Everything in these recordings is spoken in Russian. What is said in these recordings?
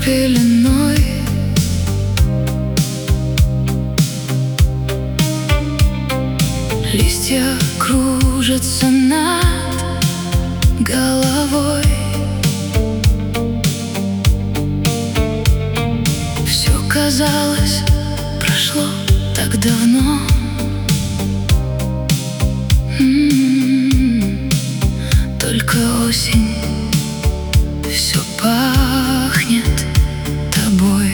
пеленой. Листья кружатся над головой. Все казалось, прошло так давно. Только осень, все пахнет тобой.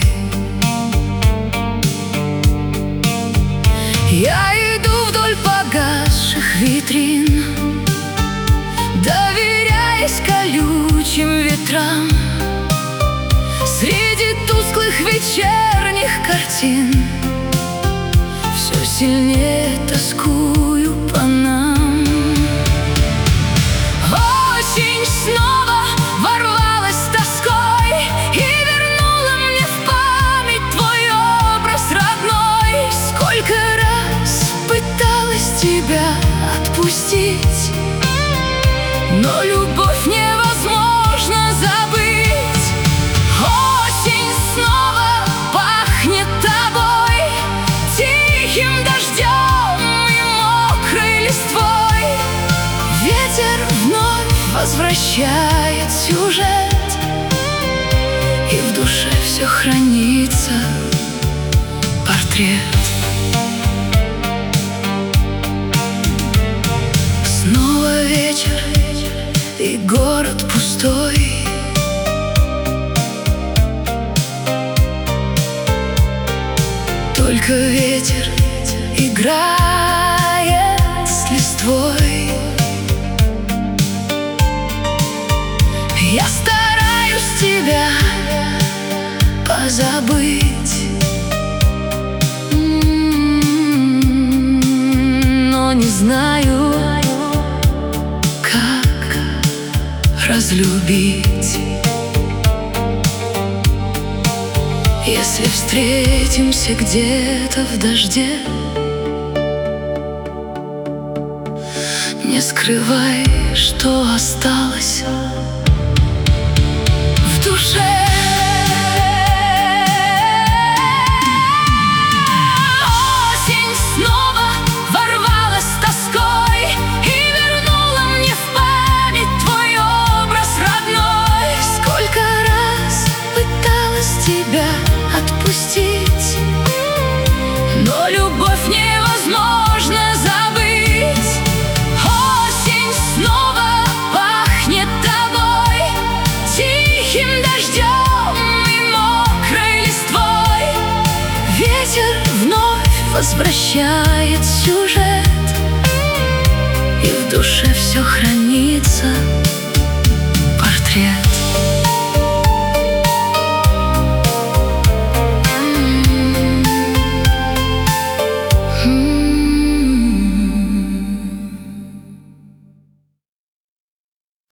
Я иду вдоль погасших витрин, доверяясь колючим ветрам. Среди тусклых вечерних картин все сильнее тоскую по нам. Осень снова ворвалась с тоской и вернула мне в память твой образ родной. Сколько раз пыталась тебя отпустить, но любовь невозможно забыть. Осень снова пахнет тобой, тихим дождем и мокрой листвой. Ветер вновь возвращает сюжет, и в душе все хранится портрет. Снова вечер и город пустой. Только ветер играет с листвой. Я стараюсь тебя позабыть, но не знаю, как разлюбить. Если встретимся где-то в дожде, не скрывай, что осталось в душе. Осень снова ворвалась с тоской и вернула мне в память твой образ родной. Сколько раз пыталась тебя отпустить, но любовь невозможно забыть. Осень снова пахнет тобой, тихим дождем и мокрой листвой. Ветер вновь возвращает сюжет, и в душе все хранится портрет.